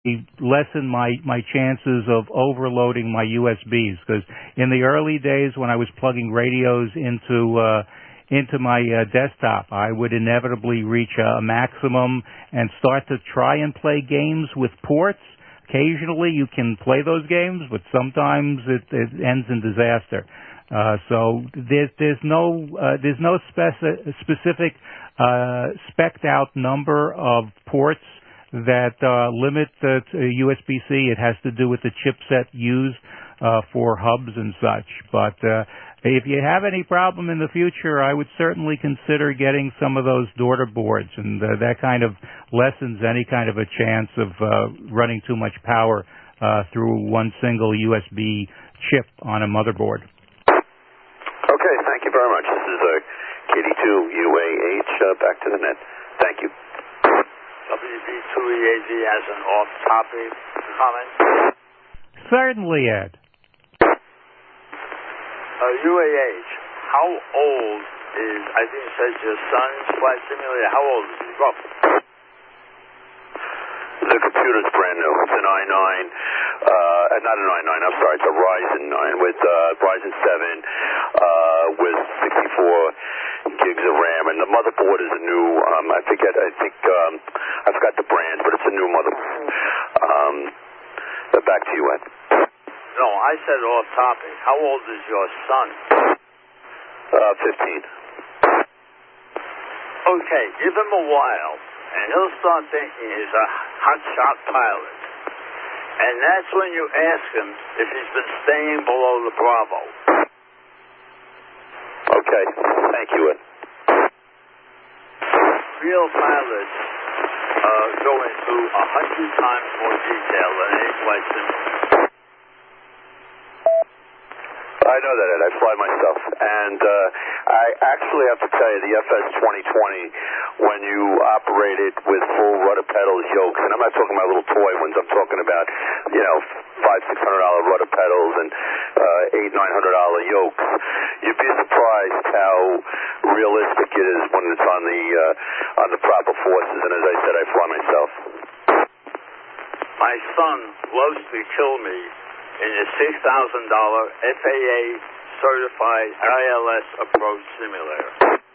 lessen my chances of overloading my USBs, because in the early days when I was plugging radios into my desktop, I would inevitably reach a maximum and start to try and play games with ports. Occasionally you can play those games, but sometimes it ends in disaster. So there's no specific spec'd out number of ports that limit USB-C. It has to do with the chipset used for hubs and such. But if you have any problem in the future, I would certainly consider getting some of those daughter boards, and that kind of lessens any kind of a chance of running too much power through one single USB chip on a motherboard. Okay, thank you very much. This is KD2UAH, back to the net. Thank you. WB2EAZ has an off-topic comment. Certainly, Ed. UAH, how old is, I think it says your son's flight simulator, how old is he, roughly? The computer's brand new. It's an i9, not an i9, I'm sorry, it's a Ryzen 9 with Ryzen 7 with 64 gigs of RAM, and the motherboard is a new, I forgot the brand, but it's a new motherboard. Back to you, Ed. No, I said off topic. How old is your son? 15. Okay, give him a while, and he'll start thinking he's a hotshot pilot. And that's when you ask him if he's been staying below the Bravo. Okay, thank you, Ed. Real pilots go into 100 times more detail than any flight simulator. I know that, Ed. I fly myself. And I actually have to tell you, the FS 2020, when you operate it with full rudder pedals, yokes, and I'm not talking about little toy ones, I'm talking about, $500-600 rudder pedals and $800-900 yokes, you'd be surprised how realistic it is when it's on the proper forces. And as I said, I fly myself. My son loves to kill me in a $6,000 FAA certified ILS approach simulator.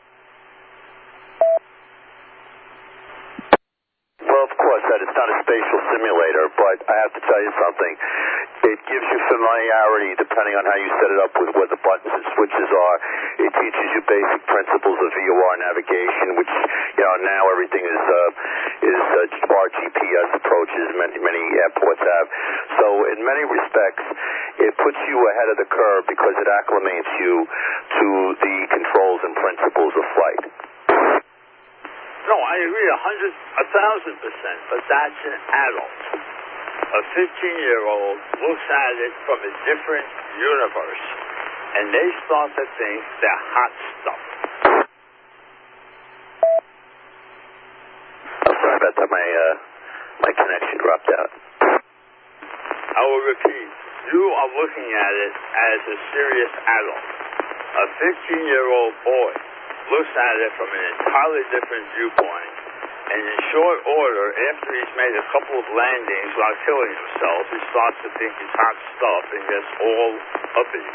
Well, of course, Ed, it's not a spatial simulator, but I have to tell you something. It gives you familiarity depending on how you set it up with where the buttons and switches are. It teaches you basic principles of VOR navigation, which, now everything is RGPS approaches, many airports have. So in many respects, it puts you ahead of the curve because it acclimates you to the controls and principles of flight. No, I agree 1,000%, but that's an adult. A 15-year-old looks at it from a different universe, and they start to think they're hot stuff. I'm sorry about that. My connection dropped out. I will repeat. You are looking at it as a serious adult. A 15-year-old boy looks at it from an entirely different viewpoint, and in short order, after he's made a couple of landings without killing himself, he starts to think he's hot stuff and gets all uppity.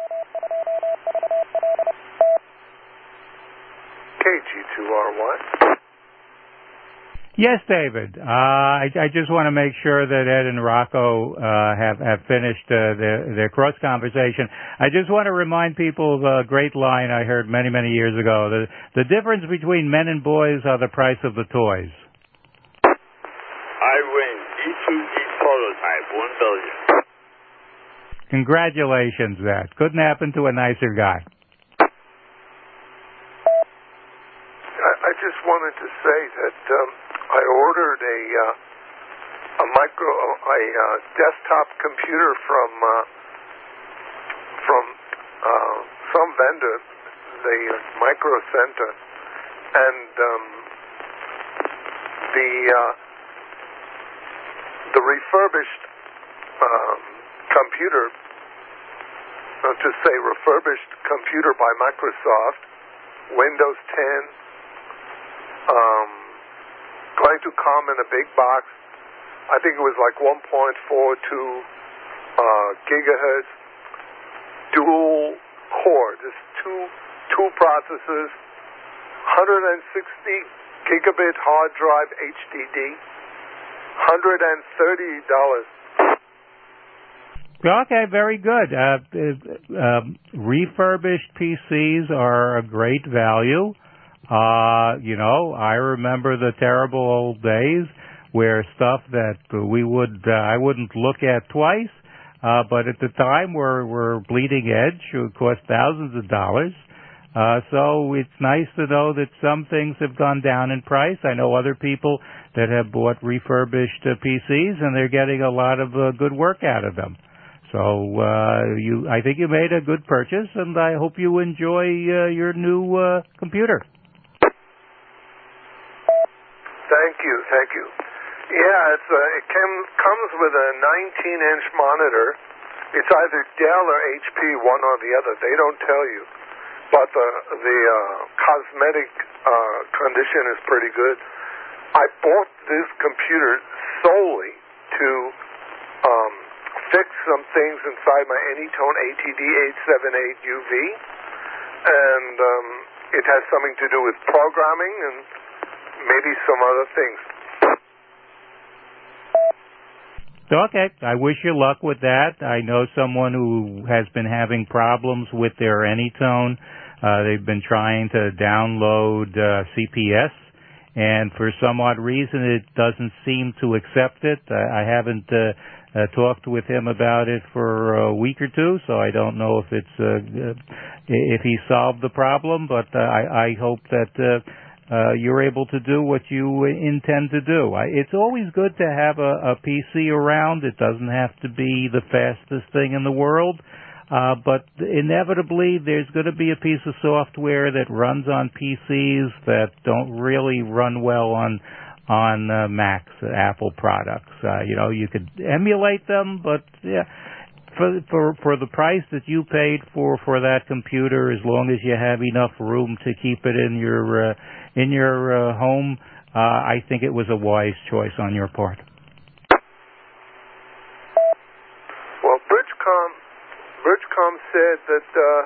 KG2R1. Yes, David. I just want to make sure that Ed and Rocco have finished their cross conversation. I just want to remind people of a great line I heard many, many years ago. The difference between men and boys are the price of the toys. I win. E2D prototype, 1 billion. Congratulations, Ed. Couldn't happen to a nicer guy. I just wanted to say that I ordered a desktop computer from some vendor, the Micro Center, and the refurbished computer, to say refurbished computer by Microsoft, Windows 10. Going to come in a big box. I think it was like 1.42 gigahertz, dual core, just two processors, 160 gigabit hard drive HDD, $130. Okay, very good. Refurbished PCs are a great value. I remember the terrible old days where stuff that I wouldn't look at twice, but at the time were bleeding edge. It would cost thousands of dollars. So it's nice to know that some things have gone down in price. I know other people that have bought refurbished PCs, and they're getting a lot of good work out of them. So I think you made a good purchase, and I hope you enjoy your new computer. Thank you. Yeah, it comes with a 19-inch monitor. It's either Dell or HP, one or the other. They don't tell you. But the cosmetic condition is pretty good. I bought this computer solely to fix some things inside my Anytone ATD878UV, and it has something to do with programming and maybe some other things. Okay, I wish you luck with that. I know someone who has been having problems with their Anytone. They've been trying to download CPS, and for some odd reason it doesn't seem to accept it. I haven't talked with him about it for a week or two, so I don't know if if he solved the problem, but I hope that you're able to do what you intend to do. It's always good to have a PC around. It doesn't have to be the fastest thing in the world, but inevitably there's going to be a piece of software that runs on PCs that don't really run well on Macs, Apple products. You could emulate them, but yeah, for the price that you paid for that computer, as long as you have enough room to keep it in your home, I think it was a wise choice on your part. Well, Bridgecom said that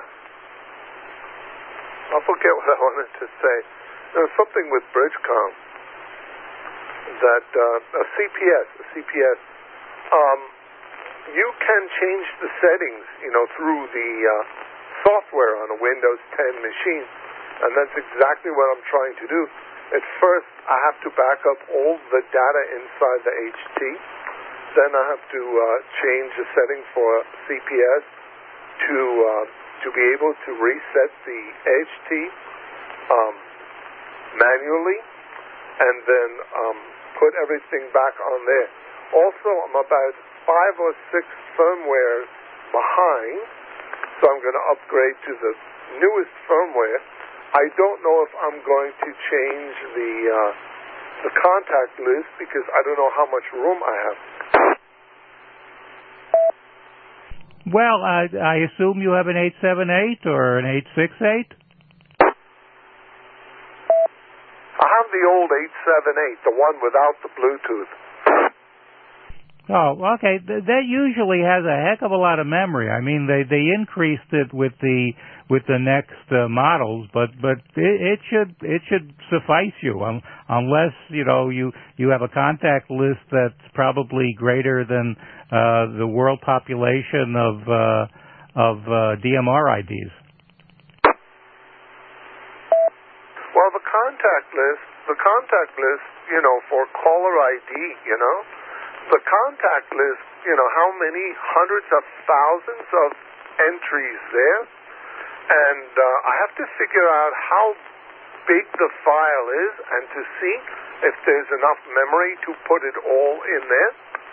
I forget what I wanted to say. There was something with Bridgecom that a CPS. You can change the settings, through the software on a Windows 10 machine, and that's exactly what I'm trying to do. At first, I have to back up all the data inside the HT. Then I have to change the setting for CPS to be able to reset the HT manually, and then put everything back on there. Also, I'm about 5 or 6 firmware behind, so I'm going to upgrade to the newest firmware. I don't know if I'm going to change the contact list because I don't know how much room I have. Well, I assume you have an 878 or an 868? I have the old 878, the one without the Bluetooth. Oh, okay. That usually has a heck of a lot of memory. I mean, they increased it with the next models, but it should suffice you unless you have a contact list that's probably greater than the world population of DMR IDs. Well, the contact list, for caller ID, the contact list, how many hundreds of thousands of entries there, and I have to figure out how big the file is and to see if there's enough memory to put it all in there.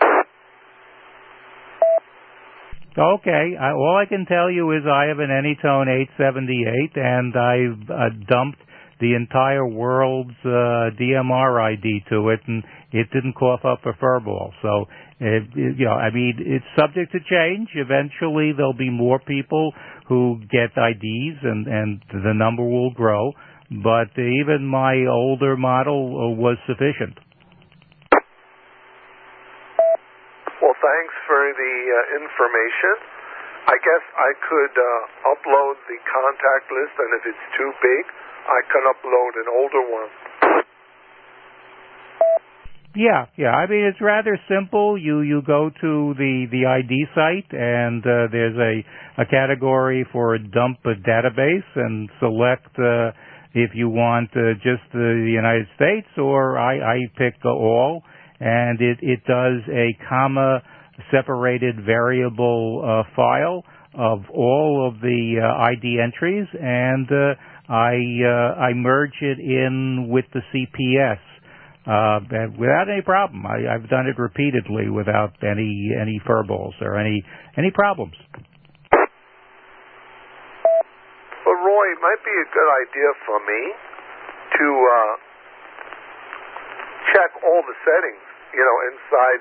Okay, all I can tell you is I have an Anytone 878, and I've dumped the entire world's DMR ID to it, and it didn't cough up a furball. So, it's subject to change. Eventually, there'll be more people who get IDs, and the number will grow. But even my older model was sufficient. thanks for the information. I guess I could upload the contact list, and if it's too big, I can upload an older one. Yeah. I mean, it's rather simple. You go to the ID site, and there's a category for dump a database, and select if you want just the United States, or I pick all, and it does a comma-separated variable file of all of the ID entries, and I merge it in with the CPS. Without any problem. I've done it repeatedly without any furballs or any problems. Well, Roy, it might be a good idea for me to check all the settings, inside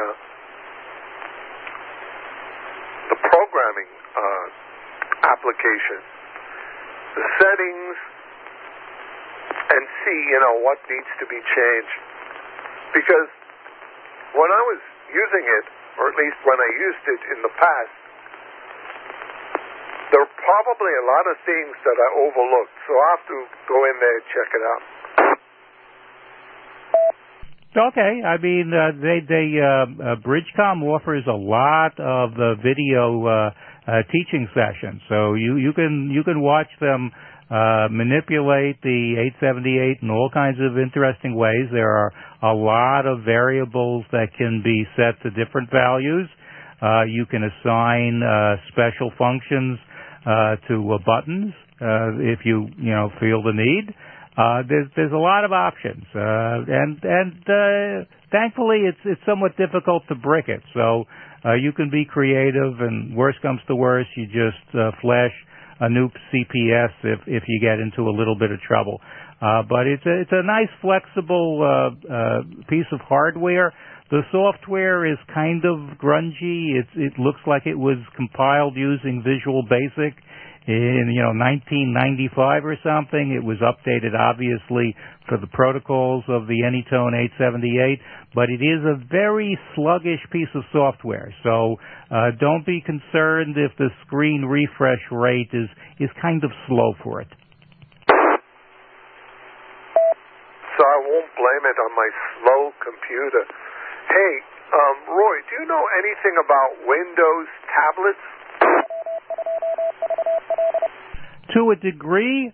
the programming application. The settings, and see, what needs to be changed. Because when I was using it, or at least when I used it in the past, there are probably a lot of things that I overlooked. So I have to go in there and check it out. Okay. I mean, Bridgecom offers a lot of video teaching sessions, so you can watch them manipulate the 878 in all kinds of interesting ways. There are a lot of variables that can be set to different values. You can assign special functions to buttons if you feel the need. There's a lot of options, and thankfully it's somewhat difficult to brick it. So you can be creative, and worst comes to worst, you just flash a new CPS if you get into a little bit of trouble. But it's a nice flexible piece of hardware. The software is kind of grungy. It looks like it was compiled using Visual Basic in 1995 or something. It was updated obviously for the protocols of the Anytone 878, but it is a very sluggish piece of software. So don't be concerned if the screen refresh rate is kind of slow for it. So I won't blame it on my slow computer. Hey, Roy, do you know anything about Windows tablets? To a degree,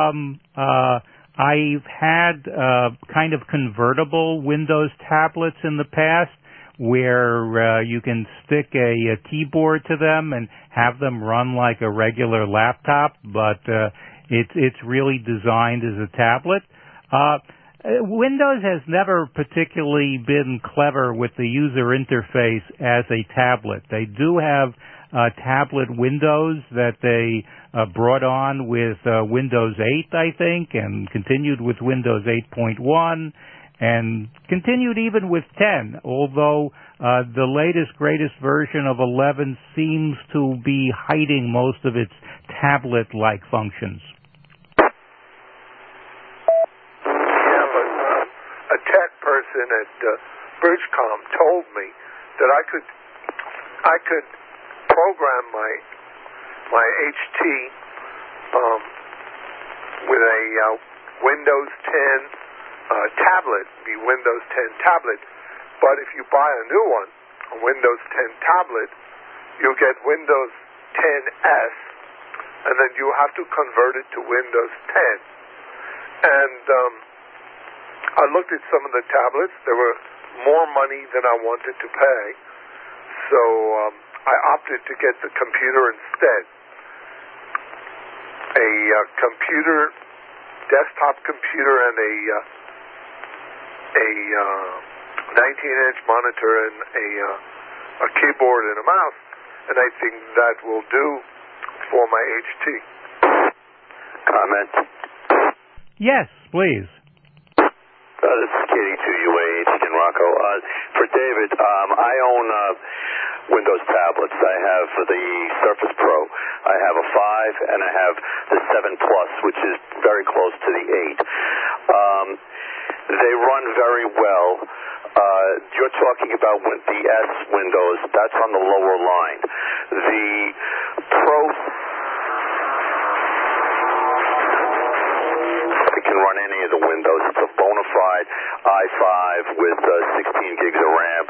I've had kind of convertible Windows tablets in the past where you can stick a keyboard to them and have them run like a regular laptop, but it's really designed as a tablet. Windows has never particularly been clever with the user interface as a tablet. They do have tablet Windows that they brought on with Windows 8, I think, and continued with Windows 8.1, and continued even with 10, although the latest, greatest version of 11 seems to be hiding most of its tablet-like functions. Yeah, but a tech person at Bridgecom told me that I could program my HT with a Windows 10 tablet, the Windows 10 tablet. But if you buy a new one, a Windows 10 tablet, you'll get Windows 10S, and then you have to convert it to Windows 10. And I looked at some of the tablets. There were more money than I wanted to pay, so I opted to get the computer instead. A computer, desktop computer, and a 19-inch monitor and a keyboard and a mouse, and I think that will do for my HT. Comment? Yes, please. This is KD2UAH in Rocco. For David, I own Windows tablets. I have the Surface Pro. I have a 5, and I have the 7 Plus, which is very close to the 8. They run very well. You're talking about the S windows. That's on the lower line. The Pro... can run any of the windows. It's a bona fide i5 with 16 gigs of RAM.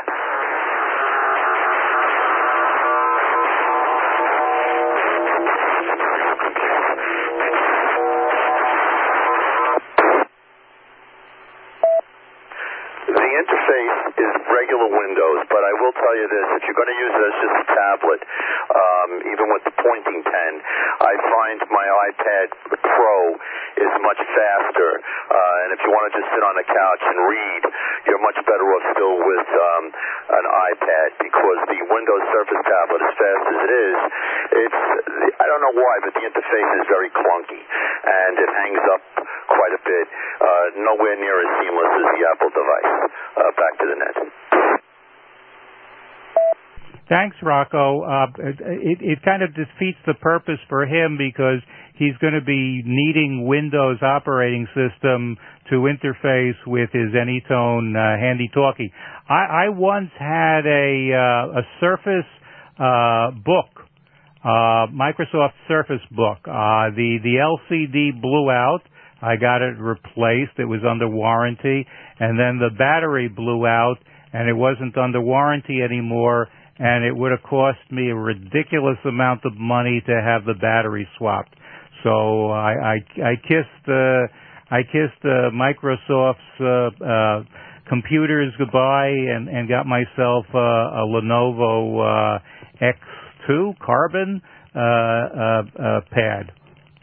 The interface is regular Windows, but I will tell you this, if you're going to use it as just a tablet, even with the pointing pen, I find my iPad Pro is much faster, and if you want to just sit on the couch and read, you're much better off still with an iPad, because the Windows Surface tablet, as fast as it is, I don't know why, but the interface is very clunky, and it hangs up quite a bit, nowhere near as seamless as the Apple device. Back to the net. Thanks, Rocco. It kind of defeats the purpose for him because he's going to be needing Windows operating system to interface with his Anytone handy-talkie. I once had a Surface book, Microsoft Surface book. The LCD blew out. I got it replaced. It was under warranty. And then the battery blew out, and it wasn't under warranty anymore, and it would have cost me a ridiculous amount of money to have the battery swapped. So I kissed Microsoft's computers goodbye and got myself a Lenovo X2 Carbon pad.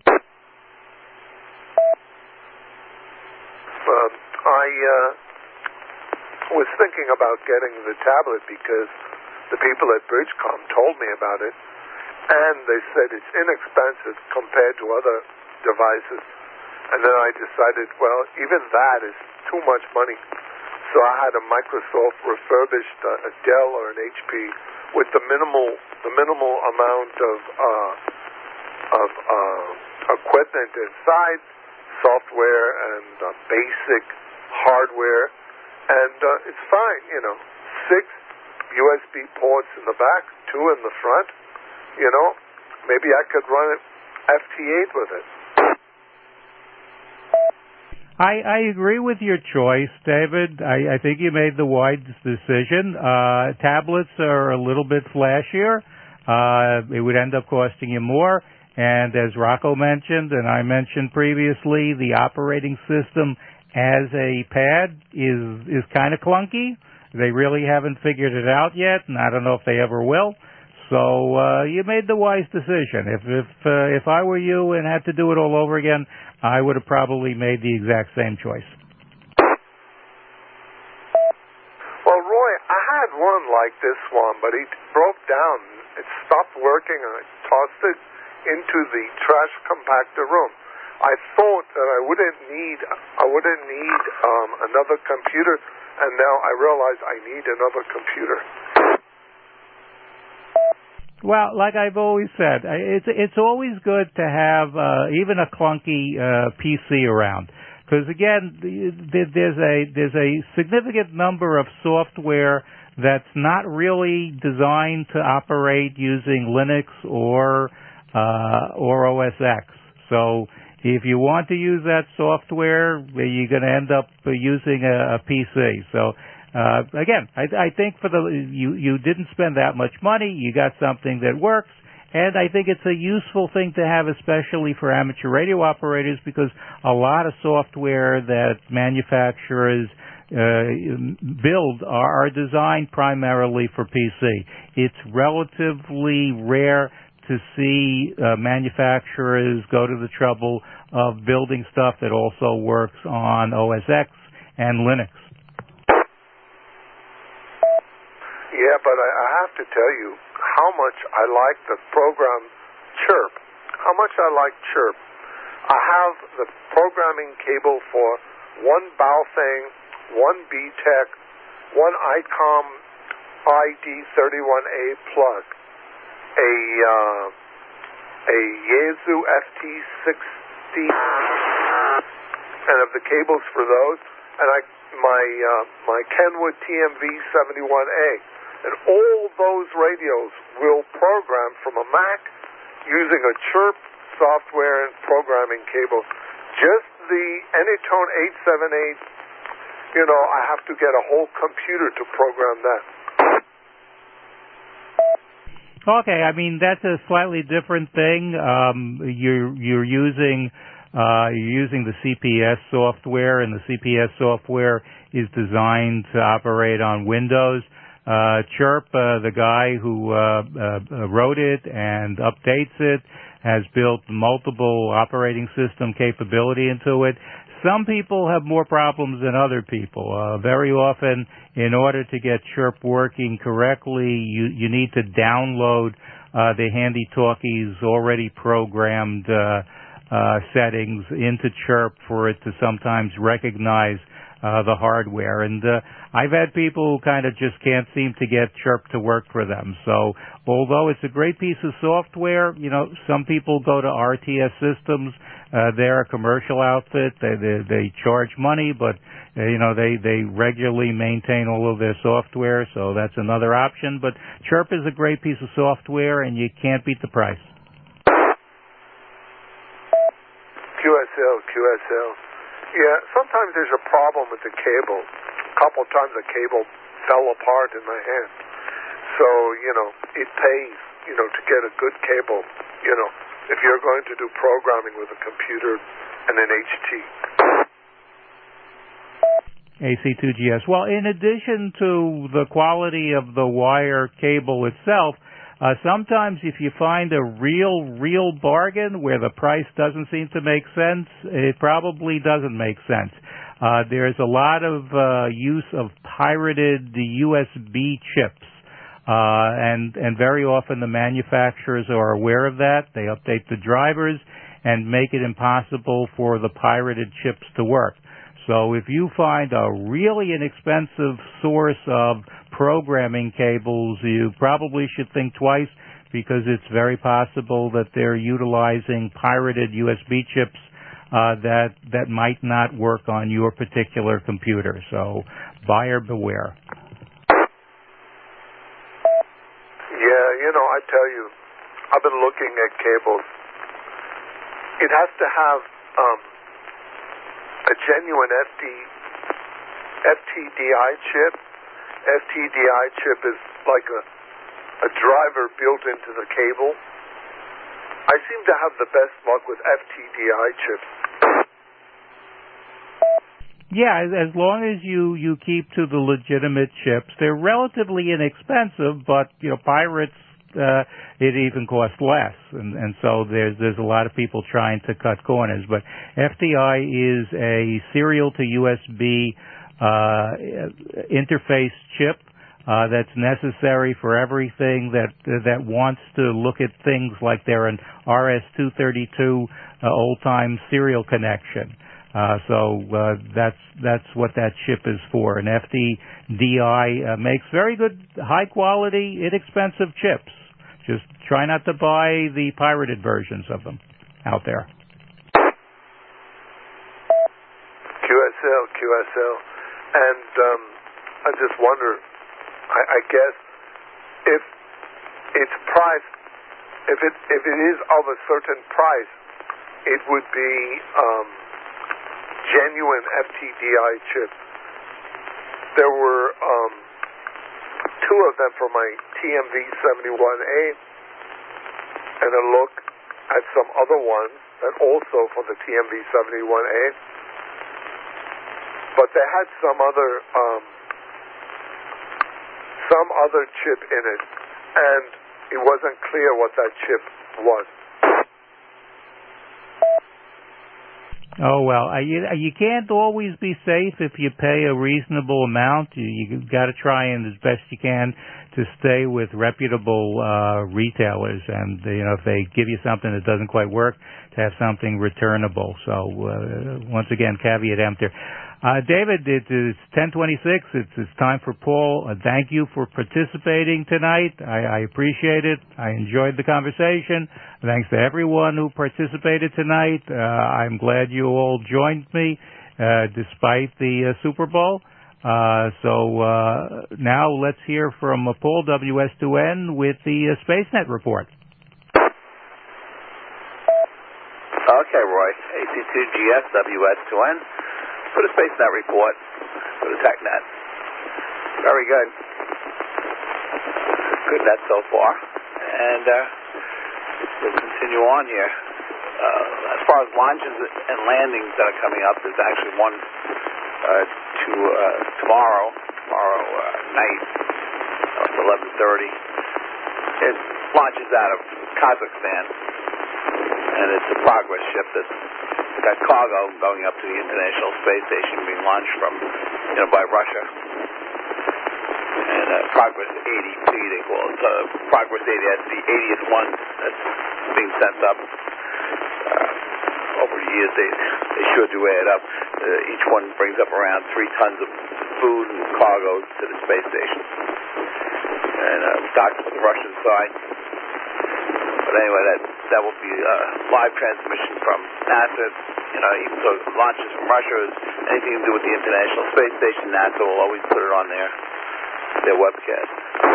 I was thinking about getting the tablet because the people at Bridgecom told me about it, and they said it's inexpensive compared to other devices. And then I decided, well, even that is too much money. So I had a Microsoft refurbished a Dell or an HP with the minimal amount of equipment inside, software and basic hardware, and it's fine, 6 USB ports in the back, 2 in the front, maybe I could run it FT8 with it. I agree with your choice, David. I think you made the wise decision. Tablets are a little bit flashier. It would end up costing you more. And as Rocco mentioned, and I mentioned previously, the operating system as a pad is kind of clunky. They really haven't figured it out yet, and I don't know if they ever will. So you made the wise decision. If I were you and had to do it all over again, I would have probably made the exact same choice. Well, Roy, I had one like this one, but it broke down. It stopped working, and I tossed it into the trash compactor room. I thought that I wouldn't need another computer, and now I realize I need another computer. Well, like I've always said, it's always good to have even a clunky PC around, because again, there's a significant number of software that's not really designed to operate using Linux or OS X. So if you want to use that software, you're going to end up using a PC. So again, I think you didn't spend that much money. You got something that works, and I think it's a useful thing to have, especially for amateur radio operators, because a lot of software that manufacturers build are designed primarily for PC. It's relatively rare to see manufacturers go to the trouble of building stuff that also works on OS X and Linux. Yeah, but I have to tell you how much I like the program Chirp. How much I like Chirp. I have the programming cable for one Baofeng, one BTEC, one ICOM ID31A plug, a Yaesu FT60, and of the cables for those, and my Kenwood TMV 71A, and all those radios will program from a Mac using a Chirp software and programming cable. Just the Anytone 878, I have to get a whole computer to program that. Okay, I mean that's a slightly different thing. You're using the CPS software, and the CPS software is designed to operate on Windows. Chirp, the guy who wrote it and updates it, has built multiple operating system capability into it. Some people have more problems than other people. Very often, in order to get Chirp working correctly, you need to download the Handy Talkie's already programmed settings into Chirp for it to sometimes recognize the hardware. And I've had people who kind of just can't seem to get Chirp to work for them. So although it's a great piece of software, some people go to RTS Systems. They're a commercial outfit. They charge money, but they regularly maintain all of their software, so that's another option. But Chirp is a great piece of software, and you can't beat the price. QSL. Yeah, sometimes there's a problem with the cable. A couple of times the cable fell apart in my hand. So, it pays, to get a good cable, if you're going to do programming with a computer and an HT. AC2GS. Well, in addition to the quality of the wire cable itself, sometimes if you find a real bargain where the price doesn't seem to make sense, it probably doesn't make sense. There's a lot of use of pirated USB chips. And very often the manufacturers are aware of that. They update the drivers and make it impossible for the pirated chips to work. So if you find a really inexpensive source of programming cables, you probably should think twice, because it's very possible that they're utilizing pirated USB chips that might not work on your particular computer. So buyer beware. I tell you, I've been looking at cables. It has to have a genuine FTDI chip. FTDI chip is like a driver built into the cable. I seem to have the best luck with FTDI chips. Yeah, as long as you keep to the legitimate chips. They're relatively inexpensive, but pirates, it even costs less, and so there's a lot of people trying to cut corners. But FDI is a serial to USB interface chip that's necessary for everything that wants to look at things like they're an RS-232 old-time serial connection. So that's what that chip is for. And FDDI makes very good, high-quality, inexpensive chips. Just try not to buy the pirated versions of them out there. QSL. And I just wonder, I guess, if it's priced, if it is of a certain price, it would be genuine FTDI chips. There were two of them for my TMV 71A, and a look at some other ones that also for the TMV 71A, but they had some other chip in it, and it wasn't clear what that chip was. Oh, well, you can't always be safe if you pay a reasonable amount. You got to try and as best you can to stay with reputable retailers, and if they give you something that doesn't quite work, to have something returnable. So once again, caveat emptor. David, it is 10:26. It's time for Paul. Thank you for participating tonight. I appreciate it. I enjoyed the conversation. Thanks to everyone who participated tonight. I'm glad you all joined me. despite the Super Bowl. So now let's hear from Paul, WS2N, with the SpaceNet report. Okay, Roy. AC2GS, WS2N, for the SpaceNet report, for the TechNet. Very good. Good net so far. And we'll continue on here. As far as launches and landings that are coming up, there's actually one tomorrow night, 11:30. It launches out of Kazakhstan, and it's a Progress ship that's got cargo going up to the International Space Station, being launched from, by Russia. And Progress 80P, they call it. Progress 80, that's the 80th one that's being sent up. Over the years, they sure do add up. Each one brings up around 3 tons of food and cargo to the space station. And stocks with the Russian side. But anyway, that will be a live transmission from NASA. Even though it launches from Russia, anything to do with the International Space Station, NASA will always put it on their webcast.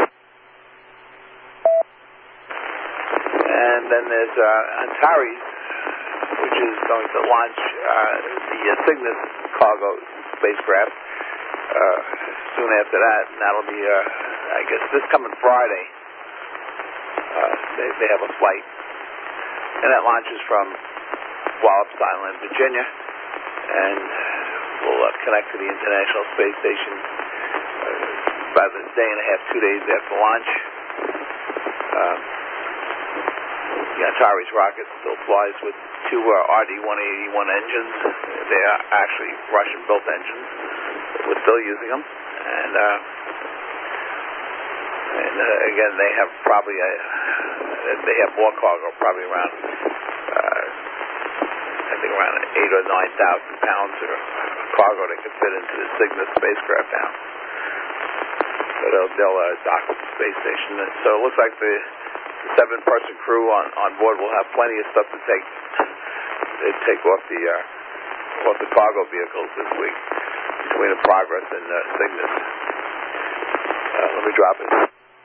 And then there's Antares, which is going to launch the Cygnus cargo spacecraft soon after that, and that'll be, I guess, this coming Friday. They have a flight, and that launches from Wallops Island, Virginia, and will connect to the International Space Station about a day and a half, 2 days after launch. The Antares rocket still flies with 2 RD-181 engines. They are actually Russian-built engines. We're still using them. And again, they have probably they have more cargo, probably around I think around 8,000 or 9,000 pounds of cargo they can fit into the Cygnus spacecraft now. So they'll dock with the space station. So it looks like the 7-person crew on board will have plenty of stuff to take off the cargo vehicles this week between the Progress and Cygnus. Let me drop it.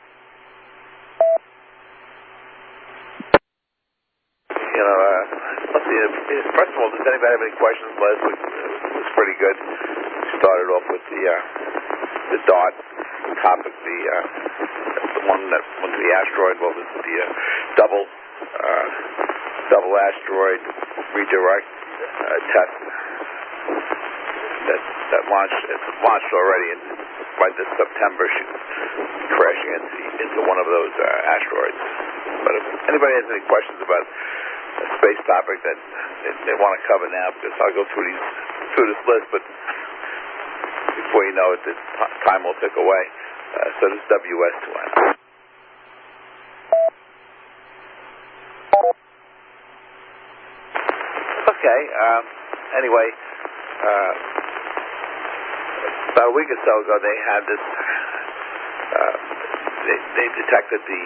Let's see. First of all, does anybody have any questions? Last week it was pretty good. We started off with the DART topic, the one that went to the asteroid. What was the double asteroid redirect test that launched? It's launched already, and by this September should be crashing into one of those asteroids. But if anybody has any questions about a space topic that they want to cover now, because I'll go through this list, but before you know it, the time will tick away. So this is WS2N. Okay. Anyway, about a week or so ago, they had this. They detected the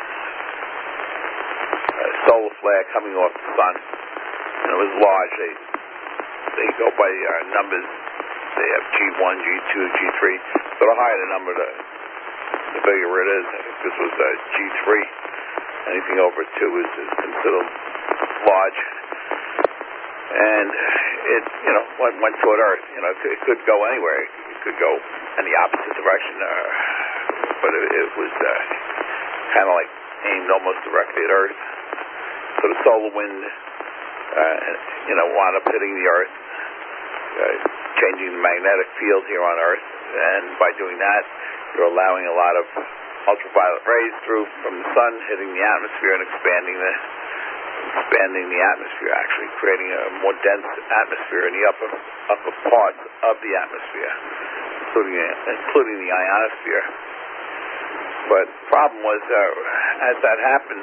solar flare coming off the sun, and it was large. They go by numbers. They have G1, G2, G3. So the higher the number, the bigger it is. I think this was G3. Anything over 2 is considered large. And it, went toward Earth. It could go anywhere. It could go in the opposite direction. But it was kind of like aimed almost directly at Earth. So the solar wind, wound up hitting the Earth, changing the magnetic field here on Earth, and by doing that, you're allowing a lot of ultraviolet rays through from the sun, hitting the atmosphere and expanding the atmosphere, actually creating a more dense atmosphere in the upper parts of the atmosphere, including the ionosphere. But the problem was, as that happened,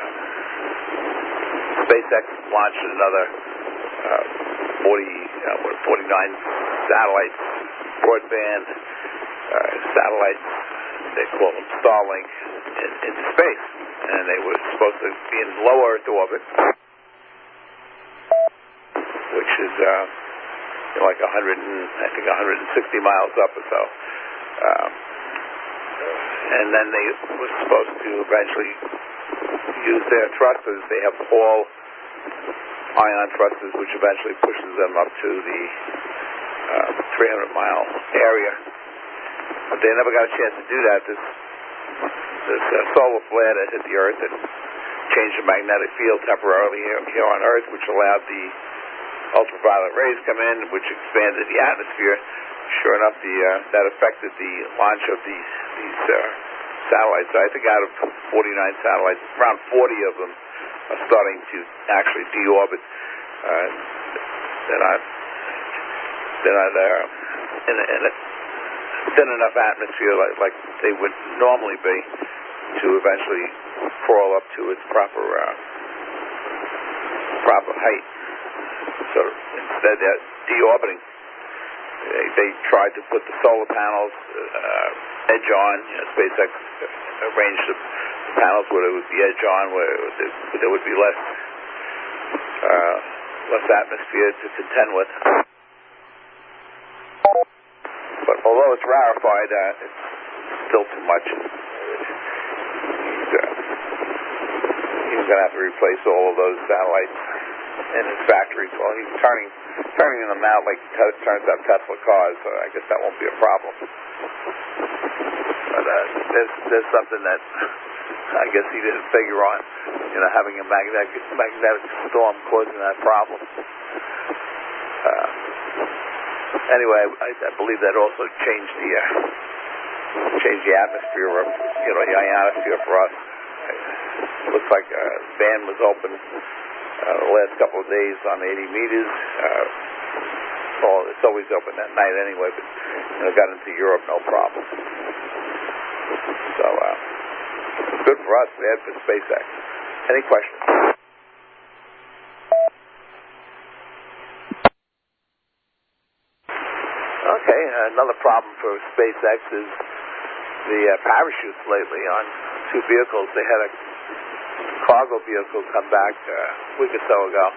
SpaceX launched another 49 satellites, broadband satellites, they call them Starlink, into space. And they were supposed to be in low Earth orbit, which is like 160 miles up or so. And then they were supposed to eventually use their thrusters. They have all ion thrusters, which eventually pushes them up to the 300-mile area. But they never got a chance to do that. This solar flare that hit the Earth and changed the magnetic field temporarily here on Earth, which allowed the ultraviolet rays come in, which expanded the atmosphere. Sure enough, that affected the launch of these satellites. So I think out of 49 satellites, around 40 of them are starting to actually deorbit. They're not in a thin enough atmosphere like they would normally be to eventually crawl up to its proper height. So instead, they're deorbiting. They tried to put the solar panels edge on. SpaceX arranged the panels where it would be edge on, where there would be less atmosphere to contend with. But although it's rarefied, it's still too much. He's going to have to replace all of those satellites in his factories. Well, he's turning them out like he turns out Tesla cars, so I guess that won't be a problem. But there's something that I guess he didn't figure on, having a magnetic storm causing that problem. Anyway, I believe that also changed the atmosphere of the ionosphere for us. It looks like a van was open the last couple of days on 80 meters. Well, it's always open at night anyway, but got into Europe no problem. So good for us, bad for SpaceX. Any questions? Okay, another problem for SpaceX is the parachutes lately on two vehicles. They had a cargo vehicle come back a week or so ago,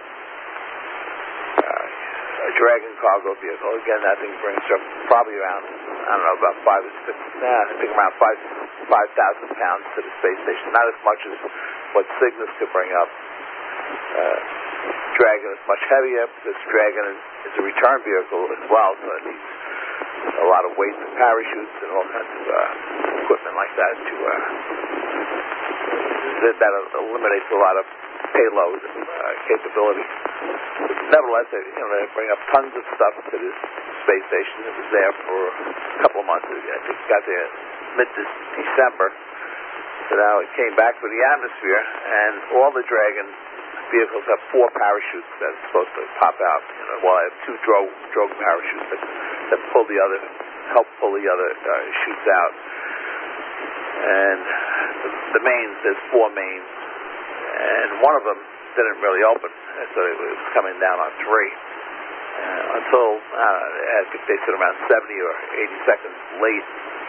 a Dragon cargo vehicle. Again, that thing brings up probably around, about 5,000 pounds to the space station. Not as much as what Cygnus could bring up. Dragon is much heavier because Dragon is a return vehicle as well, so it needs a lot of weights and parachutes and all kinds of equipment like that that eliminates a lot of payload capability. Nevertheless, they bring up tons of stuff to this space station. It was there for a couple of months. I think it got there mid-December. So now it came back to the atmosphere, and all the Dragon vehicles have 4 parachutes that are supposed to pop out. I have 2 drogue parachutes that help pull the other chutes out. And the mains, there's 4 mains, and one of them didn't really open, and so it was coming down on 3 until I think they said around 70 or 80 seconds late,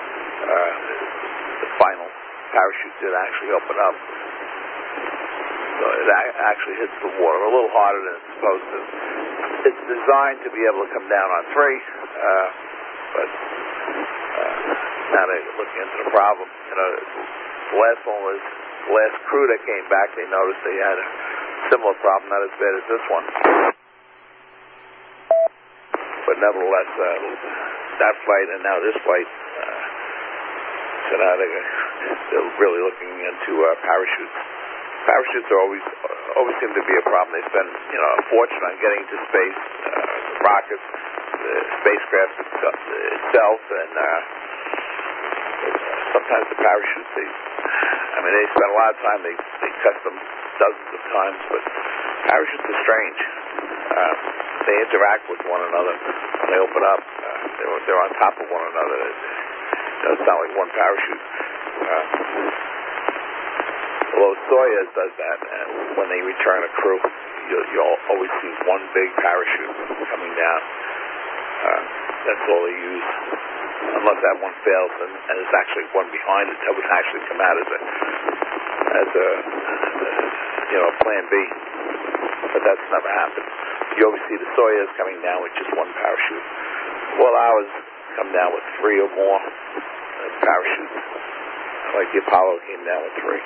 the final parachute did actually open up. So it actually hits the water a little harder than it's supposed to. It's designed to be able to come down on 3, but now they're looking into the problem. The last one was the last crew that came back. They noticed they had a similar problem, not as bad as this one. But nevertheless, that flight and now this flight, so now they're really looking into parachutes. Parachutes always seem to be a problem. They spend a fortune on getting to space, the rockets, the spacecraft itself, and sometimes the parachutes. They spend a lot of time. They test them dozens of times, but parachutes are strange. They interact with one another when they open up. They're on top of one another. It's not like one parachute. Although Soyuz does that, when they return a crew, you'll always see one big parachute coming down. That's all they use, unless that one fails, and there's actually one behind it that would actually come out as a plan B. But that's never happened. You always see the Soyuz coming down with just one parachute. Well, ours come down with 3 or more parachutes. Like the Apollo came down with 3.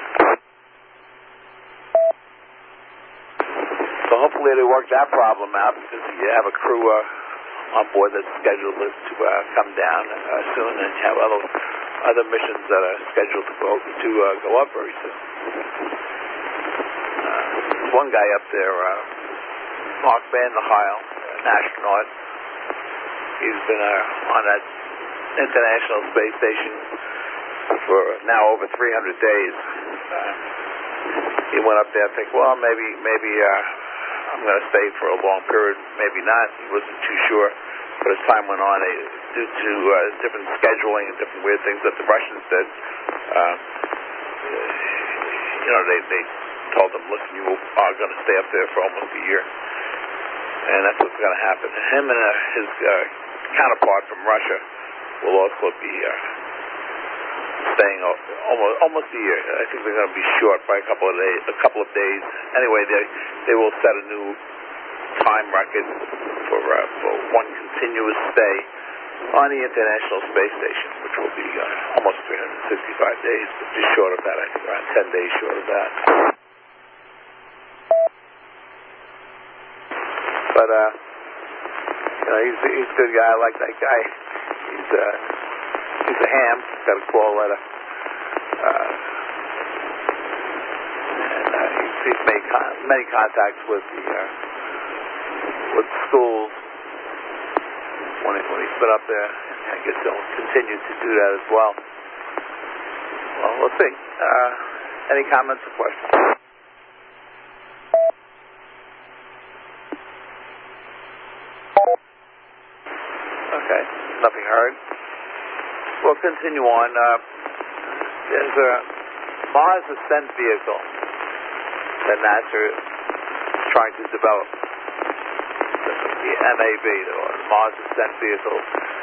So hopefully they work that problem out, because you have a crew on board that's scheduled to come down soon, and you have other missions that are scheduled to go up very soon. There's one guy up there, Mark Vande Heil, an astronaut. He's been on that International Space Station for now over 300 days. He went up there and think, well, maybe I'm going to stay for a long period, maybe not. He wasn't too sure. But as time went on, due to different scheduling and different weird things that the Russians did, they told him, listen, you are going to stay up there for almost a year. And that's what's going to happen. Him and his counterpart from Russia will also be staying almost a year. I think they're going to be short by a couple of days. Anyway, they will set a new time record for one continuous stay on the International Space Station, which will be almost 365 days, but just short of that. I think around 10 days short of that. But he's a good guy. I like that guy. He's a ham. He's got a call letter. And he's made many contacts with the schools when he's been up there. I guess he'll continue to do that as well. Well, we'll see. Any comments or questions? Okay, nothing heard. We'll continue on. There's a Mars Ascent vehicle that NASA is trying to develop. The MAV, or Mars Ascent vehicle.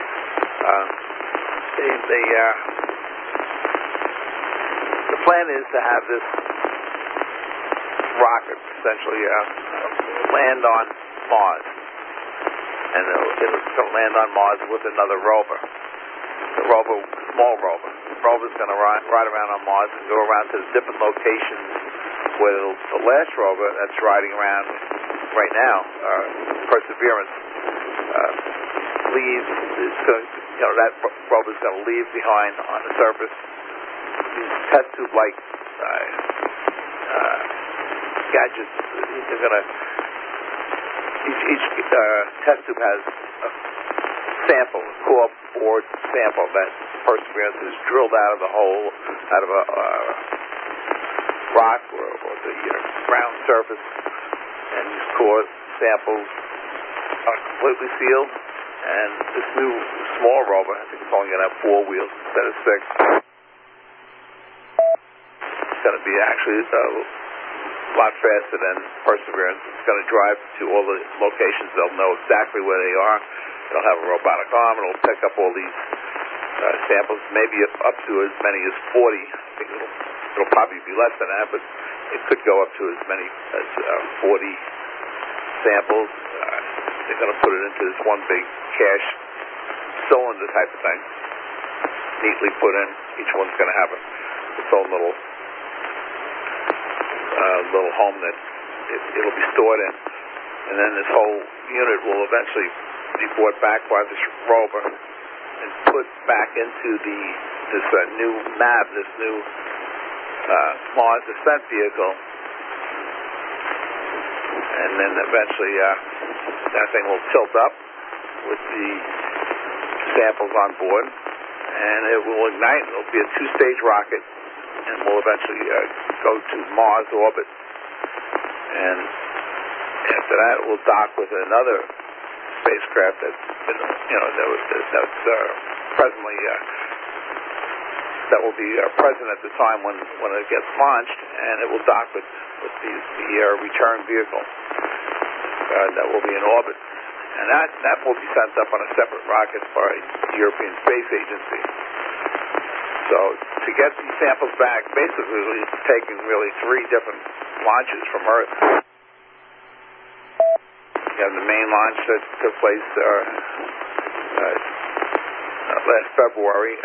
The plan is to have this rocket essentially land on Mars. And it'll land on Mars with another rover. The rover, small rover. The rover's going to ride around on Mars and go around to the different locations where the last rover that's riding around right now, Perseverance, leaves. That rover's going to leave behind on the surface these test tube-like gadgets. They're going to. Each test tube has a sample, a core board sample that Perseverance is drilled out of the hole, out of a rock or the ground surface, and these core samples are completely sealed. And this new small rover, I think it's only going to have 4 wheels instead of 6. It's going to be actually a lot faster than Perseverance. It's going to drive to all the locations. They'll know exactly where they are. It'll have a robotic arm. It'll pick up all these samples, maybe up to as many as 40. I think it'll probably be less than that, but it could go up to as many as 40 samples. They're going to put it into this one big cache cylinder type of thing, neatly put in. Each one's going to have its own little home that it'll be stored in. And then this whole unit will eventually be brought back by this rover and put back into this new MAV, this new Mars Ascent vehicle. And then eventually that thing will tilt up with the samples on board, and it will ignite. It'll be a 2-stage rocket, and will eventually go to Mars orbit. And after that, it will dock with another spacecraft that's presently that will be present at the time when it gets launched, and it will dock with the return vehicle that will be in orbit. And that will be sent up on a separate rocket by the European Space Agency. So to get these samples back, basically it's taking really 3 different launches from Earth. You have the main launch that took place last February.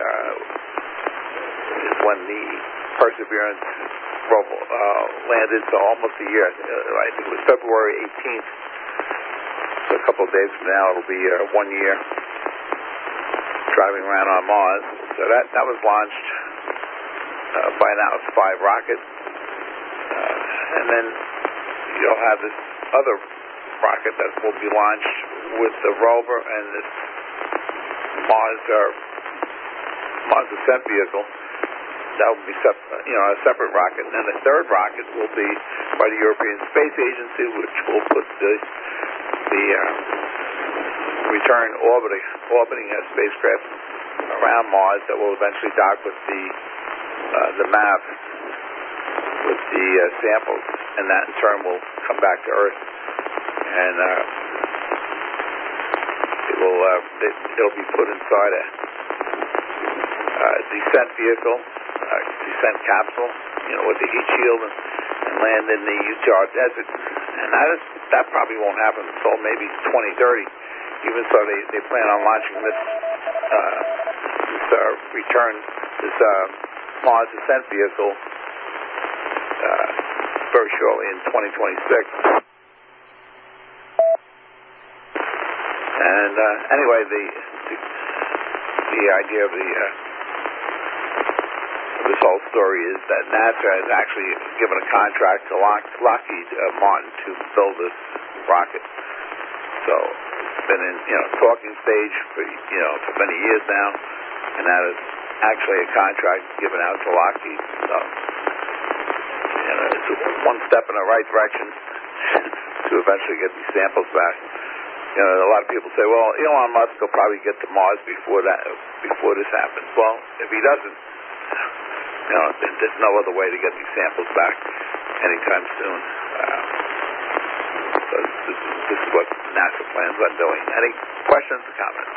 Is when the Perseverance rover landed, so almost a year. I think it was February 18th. So a couple of days from now, it'll be 1 year driving around on Mars. So that was launched by now. It's 5 rockets. And then you'll have this other rocket that will be launched with the rover and this Mars ascent vehicle. That will be a separate rocket. And then the third rocket will be by the European Space Agency, which will put the return orbiting spacecraft around Mars that will eventually dock with the MAV with the samples, and that in turn will come back to Earth, and it'll be put inside a descent vehicle, descent capsule, with the heat shield, and land in the Utah desert. And that probably won't happen until maybe 2030. Even so, they plan on launching this Mars ascent vehicle very shortly in 2026. And anyway, the idea of this whole story is that NASA has actually given a contract to Lockheed Martin to build this rocket. So it's been in talking stage for many years now, and that is actually a contract given out to Lockheed. So it's one step in the right direction to eventually get these samples back. A lot of people say, well, Elon Musk will probably get to Mars before this happens. Well, if he doesn't, there's no other way to get these samples back anytime soon. So this is what NASA plans on doing. Any questions or comments?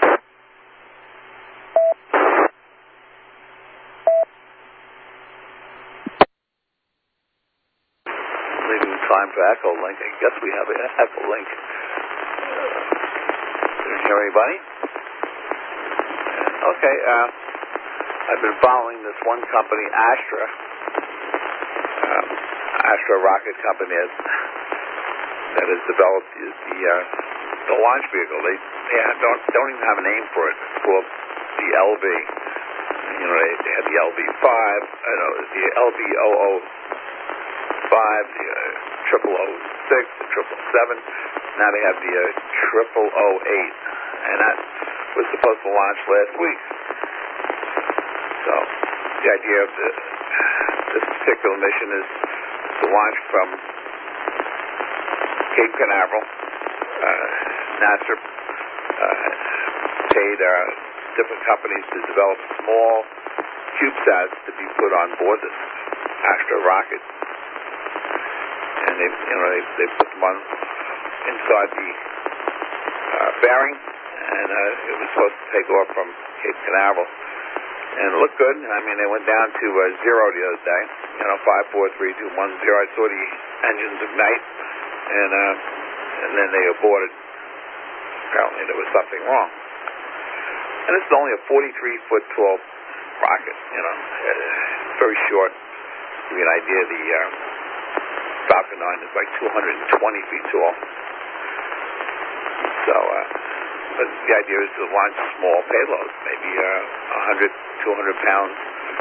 Leaving time for Echolink. I guess we have an Echolink. Didn't hear anybody? Okay. I've been following this one company, Astra rocket company that has developed the launch vehicle. They don't even have a name for it. It's called the LV. They had the LV-5, the LV-005, the 0006, the 777. Now they have the 0008, and that was supposed to launch last week. So the idea of this particular mission is to launch from Cape Canaveral. NASA paid different companies to develop small CubeSats to be put on board this Astra rocket, and they put them on inside the fairing, and it was supposed to take off from Cape Canaveral. And it looked good. I mean, they went down to 0 the other day. 5, 4, 3, 2, 1, 0. I saw the engines ignite, and then they aborted. Apparently, there was something wrong. And this is only a 43-foot tall rocket. Very short. To give you an idea, the Falcon 9 is like 220 feet tall. So, but the idea is to launch small payloads, maybe 100, 200 pounds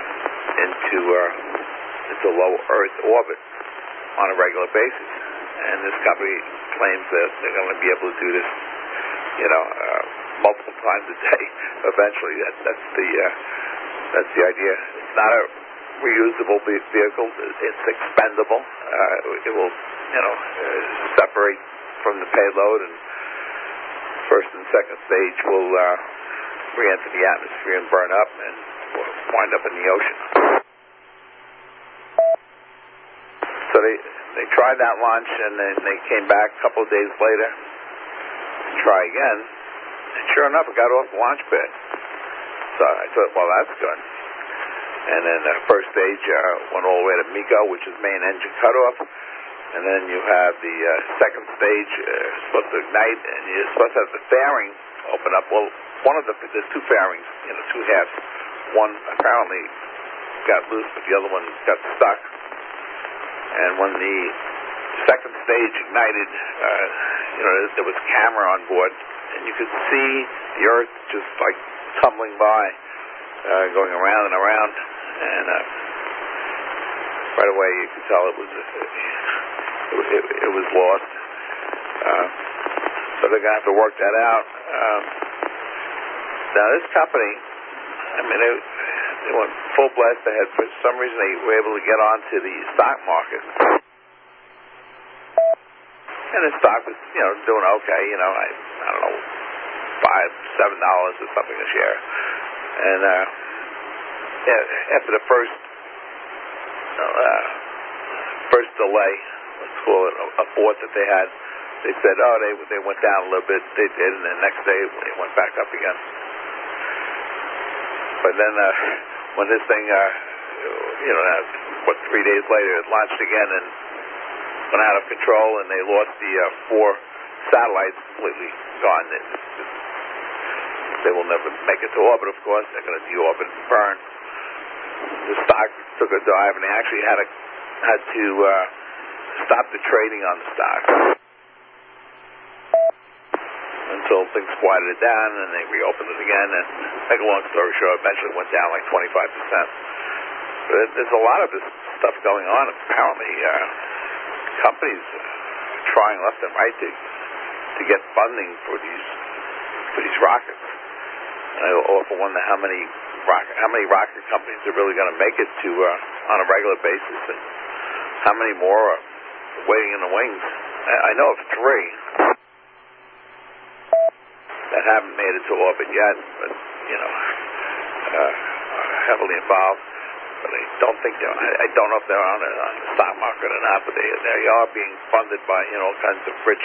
into low Earth orbit on a regular basis. And this company claims that they're going to be able to do this, multiple times a day. Eventually, that's the idea. It's not a reusable vehicle. It's expendable. It will, separate from the payload, and first and second stage will re-enter the atmosphere and burn up and wind up in the ocean. So they tried that launch, and then they came back a couple of days later to try again. And sure enough, it got off the launch pad. So I thought, well, that's good. And then the first stage went all the way to MECO, which is main engine cutoff. and then you have the second stage supposed to ignite, and you're supposed to have the fairing open up. Well, there's two fairings, two halves. One apparently got loose, but the other one got stuck. And when the second stage ignited, there was a camera on board, and you could see the Earth just like tumbling by, going around and around, and right away you could tell it was lost. So they're going to have to work that out. Now this company, they went full blast ahead. For some reason they were able to get onto the stock market. And the stock was, doing okay, I don't know, $5, $7 or something a share. And after the first delay, let's call it a abort that they had, they said, they went down a little bit. They did, and the next day they went back up again. But then when this thing, 3 days later, it launched again and went out of control, and they lost the 4 satellites, completely gone. They will never make it to orbit, of course. They're going to deorbit and burn. The stock took a dive, and they actually had to stop the trading on the stock until things quieted down, and they reopened it again. And make a long story short, eventually went down like 25%. But there's a lot of this stuff going on. Apparently, companies trying left and right to get funding for these rockets. And I often wonder how many rocket companies are really going to make it to on a regular basis, and how many more are waiting in the wings. I know of 3 that haven't made it to orbit yet, but are heavily involved. But I don't think I don't know if they're on the stock market or not. But they are being funded by all kinds of rich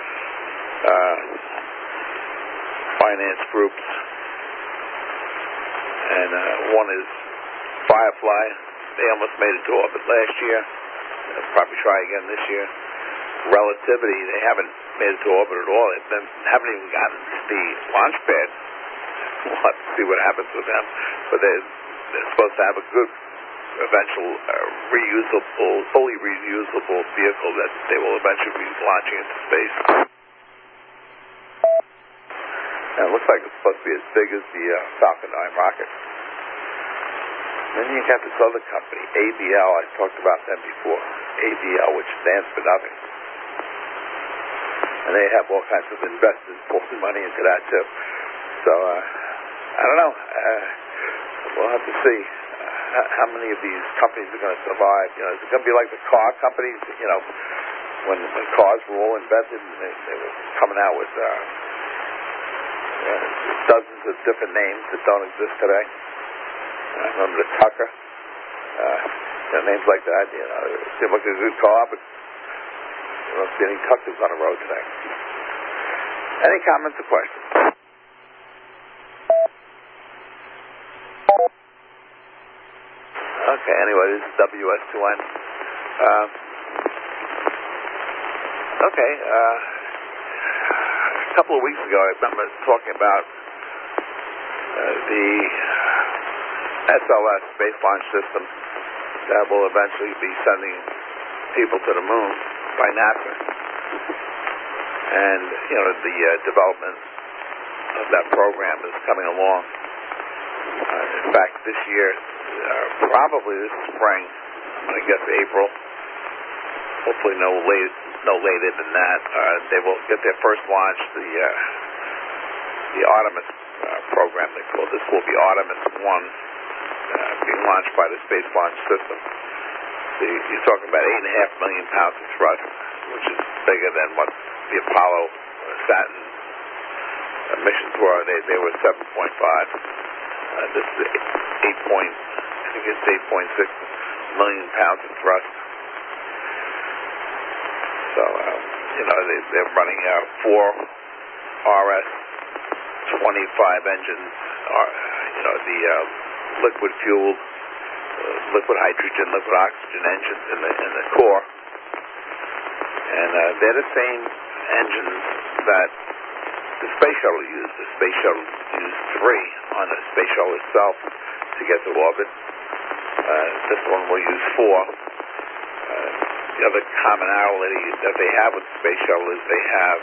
finance groups. And one is Firefly. They almost made it to orbit last year. They'll probably try again this year. Relativity, they haven't made it to orbit at all. They haven't even gotten the launch pad. We'll have to see what happens with them. But they're supposed to have a good, eventual, fully reusable vehicle that they will eventually be launching into space. Now, it looks like it's supposed to be as big as the Falcon 9 rocket. Then you got this other company, ABL. I talked about them before. ABL, which stands for nothing. And they have all kinds of investors pouring money into that, too. So, I don't know. We'll have to see how many of these companies are going to survive. Is it going to be like the car companies, when cars were all invented and they were coming out with dozens of different names that don't exist today. I remember the Tucker, names like that. It seemed like a good car, but I don't see any Tuckers on the road today. Any comments or questions? Okay, anyway, this is WS2N. A couple of weeks ago, I remember talking about the SLS, Space Launch System, that will eventually be sending people to the moon by NASA. And, the development of that program is coming along. In fact, this year, probably this spring, I'm going to guess April, hopefully no later than that, they will get their first launch, the Artemis program. They call this will be Artemis 1, being launched by the Space Launch System. You're talking about 8.5 million pounds of thrust, which is bigger than what the Apollo Saturn missions were. They were 7.5. This is 8.6 million pounds of thrust. So, they're running 4 RS-25 engines, the liquid fueled, liquid hydrogen, liquid oxygen engines in the core. And they're the same engines that the Space Shuttle used. The Space Shuttle used 3 on the Space Shuttle itself to get to orbit. This one will use 4. The other commonality that they have with the Space Shuttle is they have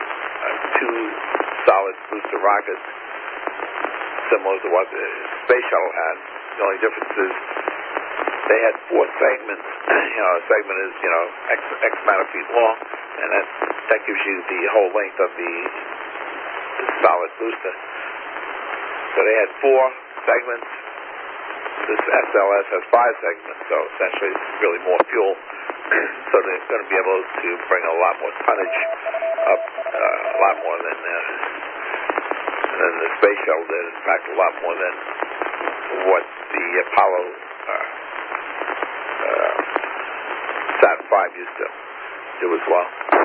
2 solid booster rockets, similar to what the Space Shuttle had. The only difference is they had 4 segments. A segment is, X amount of feet long, and that gives you the whole length of the solid booster. So they had 4 segments. This SLS has 5 segments, so essentially it's really more fuel. So they're going to be able to bring a lot more tonnage up, a lot more than the Space Shuttle did. In fact, a lot more than what the Apollo Saturn V used to do as well.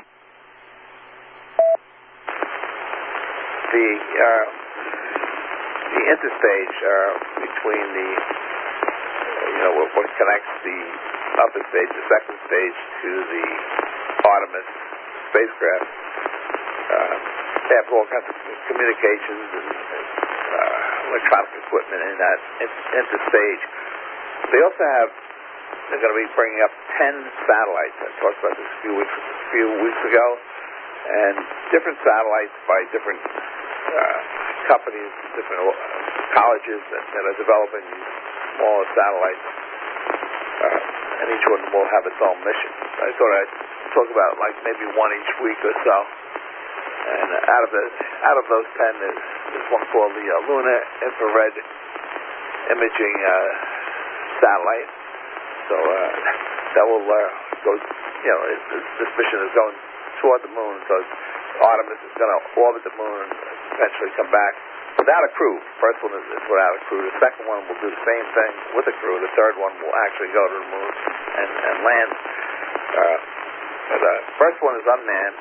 The interstage between the what connects the upper stage, the second stage, to the Artemis spacecraft. They have all kinds of communications and electronic equipment in that interstage. They also have. They're going to be bringing up 10 satellites. I talked about this a few weeks ago, and different satellites by different companies, different colleges that are developing these smaller satellites, and each one will have its own mission. I thought I'd talk about like maybe one each week or so. And out of those 10, there's one called the Lunar Infrared Imaging Satellite. So that will go. This mission is going toward the moon. So Artemis is going to orbit the moon and eventually come back without a crew. First one is without a crew. The second one will do the same thing with a crew. The third one will actually go to the moon and land. The first one is unmanned.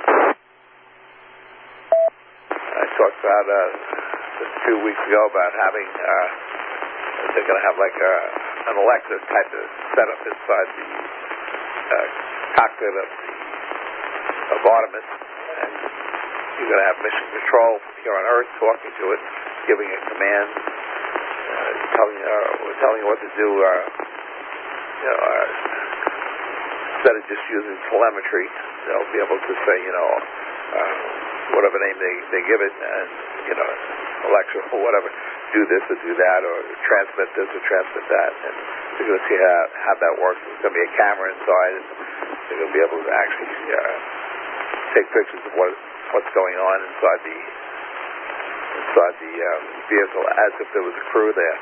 I talked about just a few weeks ago about having they're going to have like an Alexa type of setup inside the cockpit of Artemis, and you're going to have mission control here on Earth talking to it, giving it commands, telling you what to do. Instead of just using telemetry, they'll be able to say, whatever name they give it, and Alexa or whatever, do this or do that, or transmit this or transmit that, and you're going to see how that works. There's going to be a camera inside, and they're going to be able to actually take pictures of what's going on inside the vehicle, as if there was a crew there.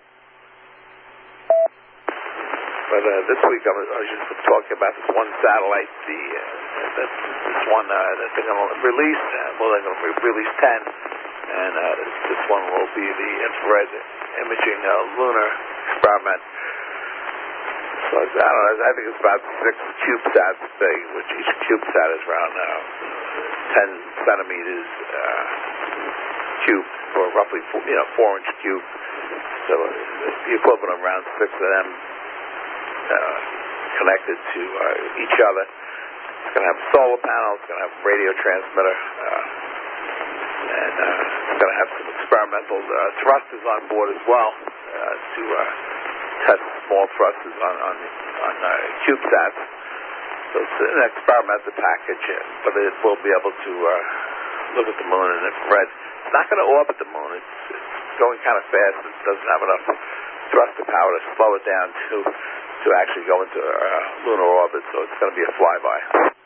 But this week I was just talking about this one satellite, this one that they're going to release. Well, they're going to release 10, and this one will be the infrared imaging lunar experiment. So I don't know. I think it's about 6 CubeSats big, which each CubeSat is around 10 centimeters cube, or roughly 4-inch cube. So the equivalent of around 6 of them connected to each other. It's going to have a solar panel. It's going to have a radio transmitter, and it's going to have some experimental thrusters on board as well to test small thrusters on CubeSats. So it's an experimental package, but it will be able to look at the moon in infrared. It's not going to orbit the moon. It's going kind of fast. It doesn't have enough thruster power to slow it down to actually go into lunar orbit, so it's going to be a flyby.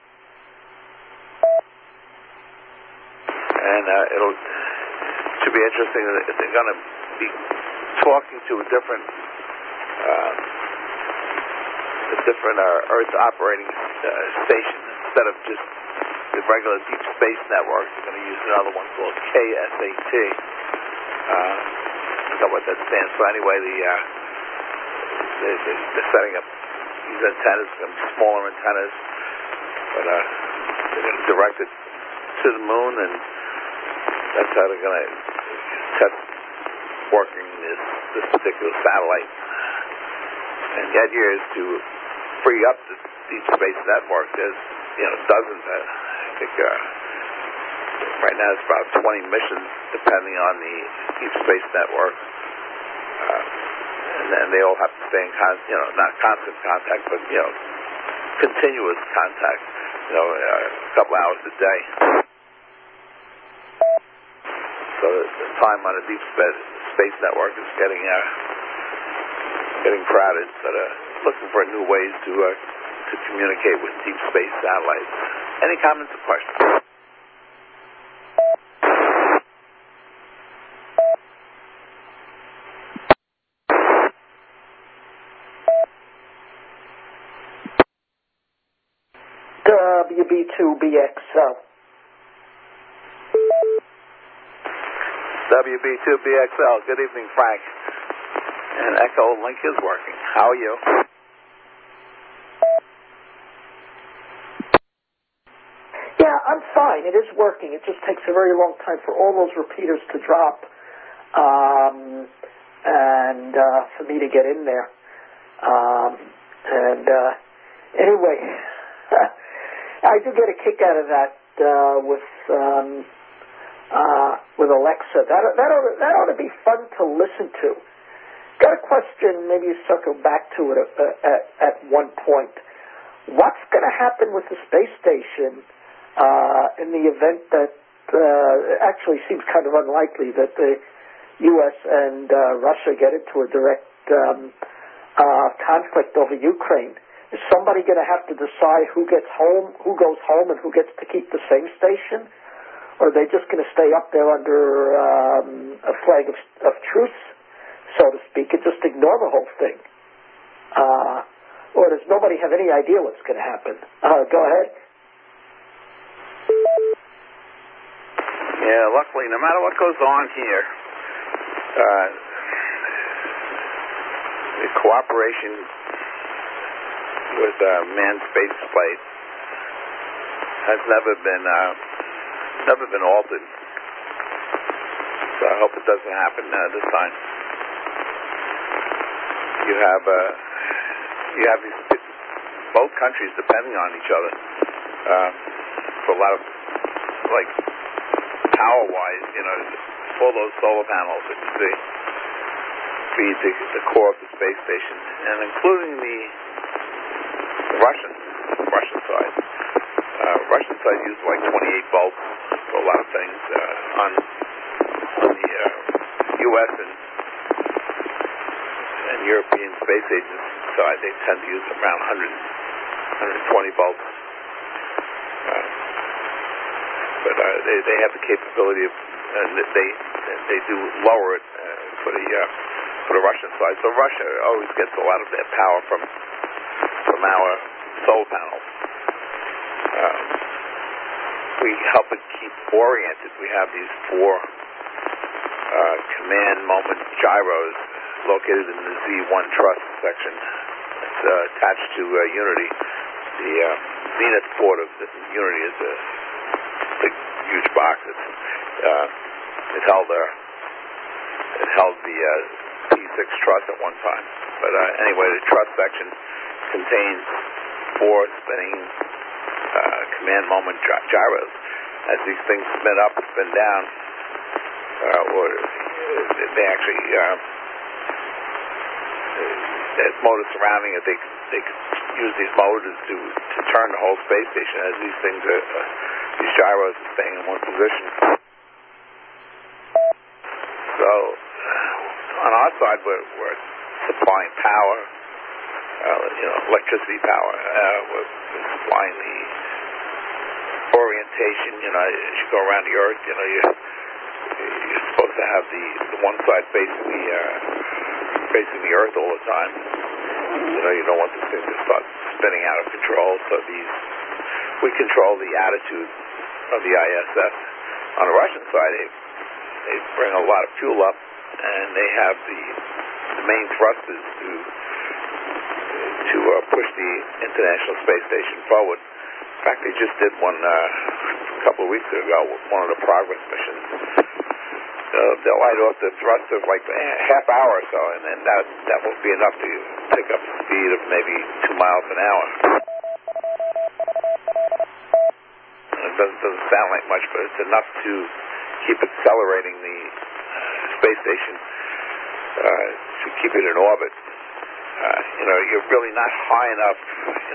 And it should be interesting that they're going to be talking to a different Earth operating station instead of just the regular Deep Space Network. They're going to use another one called KSAT. I forgot what that stands for. Anyway, they're setting up these antennas, going to be smaller antennas, but they're going to direct it to the moon, and that's how they're going to test working this particular satellite. And the idea is to free up the Deep Space Network. There's dozens. I think right now it's about 20 missions, depending on the Deep Space Network. And then they all have to stay in not constant contact, but continuous contact. A couple hours a day. So the time on the Deep Space Network is getting crowded. But looking for new ways to communicate with deep space satellites. Any comments or questions? WB2BXL. WB2BXL. Good evening, Frank. And Echo Link is working. How are you? Yeah, I'm fine. It is working. It just takes a very long time for all those repeaters to drop and for me to get in there. Anyway, I do get a kick out of that with Alexa. That ought to be fun to listen to. Got a question, maybe you circle back to it at one point. What's going to happen with the space station in the event that actually seems kind of unlikely that the U.S. and Russia get into a direct conflict over Ukraine? Is somebody going to have to decide who goes home, and who gets to keep the same station? Or are they just going to stay up there under a flag of truce, so to speak, and just ignore the whole thing? Or does nobody have any idea what's going to happen? Go ahead. Yeah, luckily, no matter what goes on here, the cooperation with manned space flight has never been altered. So I hope it doesn't happen this time. You have both countries depending on each other for a lot of, like, power-wise, all those solar panels that you see feed the core of the space station, and including the Russian side. Russian side uses like 28 volts for a lot of things. On the U.S. and European space agency side, they tend to use around 120 volts. But they have the capability of, they do lower it for the Russian side. So Russia always gets a lot of their power from our solar panels. We help it keep oriented. We have these 4 command moment gyros located in the Z1 truss section. It's attached to Unity. The Zenith port of Unity is a big, huge box. It held the P6 truss at one time. But anyway, the truss section contains 4 spinning command moment gyros. As these things spin up and spin down, or they actually there's motors surrounding it. They use these motors to turn the whole space station as these things these gyros are staying in one position. So on our side, we're supplying power. Electricity power. We're supplying the orientation. As you go around the Earth, you're supposed to have the one side facing the Earth all the time. You don't want this thing to start spinning out of control. So we control the attitude of the ISS. On the Russian side, they bring a lot of fuel up, and they have the main thrusters to push the International Space Station forward. In fact, they just did one a couple of weeks ago, one of the Progress missions. They'll light off the thruster for like a half hour or so, and then that will be enough to pick up the speed of maybe 2 miles an hour. doesn't sound like much, but it's enough to keep accelerating the space station to keep it in orbit. You're really not high enough